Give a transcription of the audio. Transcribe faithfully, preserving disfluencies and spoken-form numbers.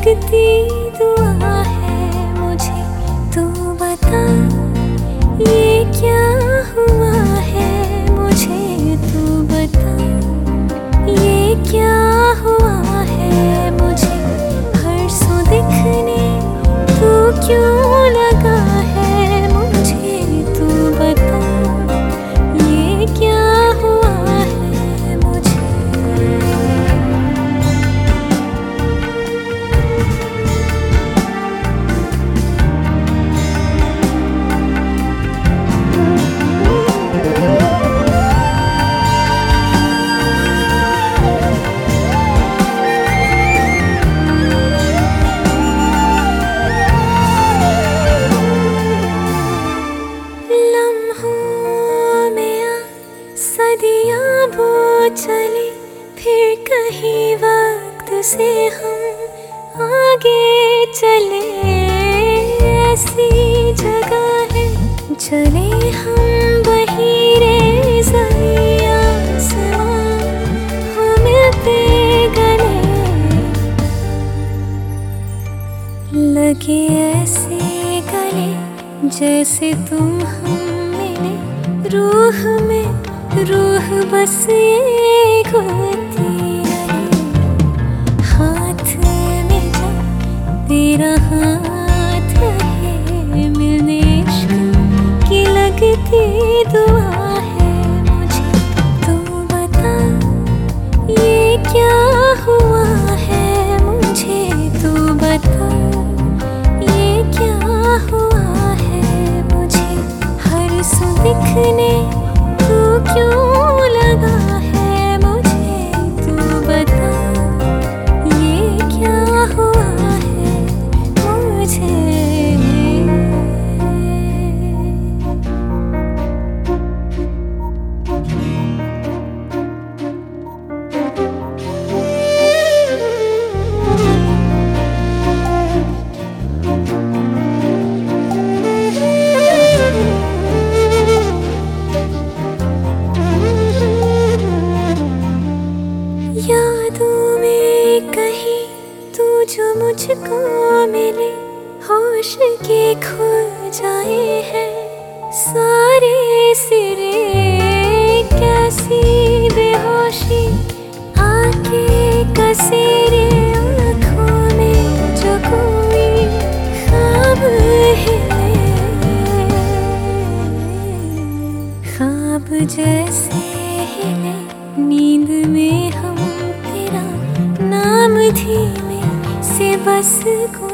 लगती दुआ है मुझे, तू बता ये क्या हुआ है मुझे, तू बता ये क्या हुआ है मुझे। हर सू दिखने तू क्यों लगा है मुझे, तू बता ये क्या हुआ है मुझे। सदियाँ वो चले फिर कहीं वक्त से हम आगे चले, ऐसी जगह है चले हम वहीं रे ज़मीं आसमां हो मिलते गले। लगे ऐसे गले जैसे तुम हम मिले, रूह में रूह बस एक होती है। हाथ में जा तेरा हाथ है, मिलने इश्क की लगती दुआ है मुझे, तू बता ये क्या हुआ है मुझे, तू बता ये क्या हुआ है मुझे। हर सू दिखने तू क्यों लगा है मुझे, तू बता ये क्या हुआ है मुझे। यादों में कहीं तू जो मुझको मिले, होश के खो जाए हैं सारे सिरे। कैसी बेहोशी आके कसीरे आँखों में जो कोई ख्वाब हिले, ख्वाब जैसे हिले नींद में हम तेरा नाम धीमे से बस